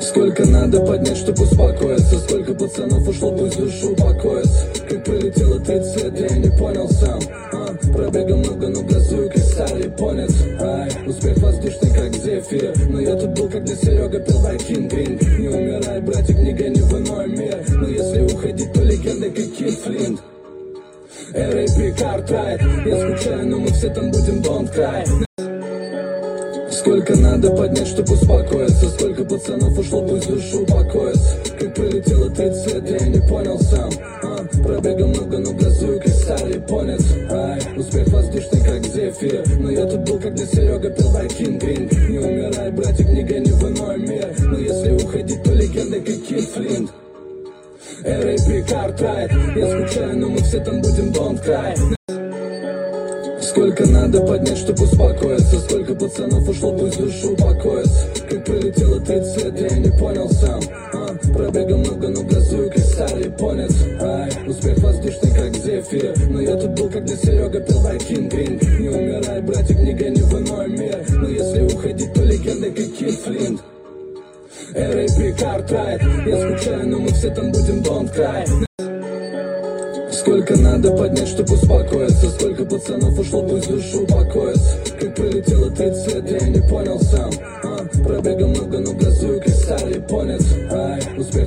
Сколько надо поднять, чтоб успокоиться? Сколько пацанов ушло, пусть душу упокоится. Как прилетело 30 лет, я не понял сам. Пробега много, но газую, как старый японец. Успех воздушный, как зефир. Но я тут был, когда Серега пел Вайкинг Грин. Не умирай, братик, не гони в иной мир. Но если уходить, то легенды, как Кит Флинт. R.A.P. Cartwright. Я скучаю, но мы все там будем, don't cry. Сколько надо поднять, чтоб успокоиться? Сколько пацанов ушло, пусть душу упокоится. Как прилетело 30 лет, я не понял сам. Пробега много, но газую, как старый японец. Успех воздушный, как зефир. Но я тут был, когда Серега пел Вайкинг Грин. Не умирай, братик, не гони в иной мир. Но если уходить, то легенды, как Кит Флинт. R.A.P. Cartwright. Я скучаю, но мы все там будем, don't cry. Сколько надо поднять, чтоб успокоиться? Сколько пацанов ушло, пусть душу упокоится. Как прилетело 30 лет, я не понял сам. Пробега много, но газую, как старый японец. Успех воздушный, как зефир. Но я тут был, когда Серега пел Вайкинг Грин. Не умирай, братик, не гони в иной мир. Но если уходить, то легенды, как Кит Флинт. R.A.P. Cartwright. Я скучаю, но мы все там будем, don't cry. Сколько надо поднять, чтоб успокоиться? Сколько пацанов ушло, пусть душу упокоится. Как прилетело 30 лет, я не понял сам. Пробега много, но газую, как старый японец. Успех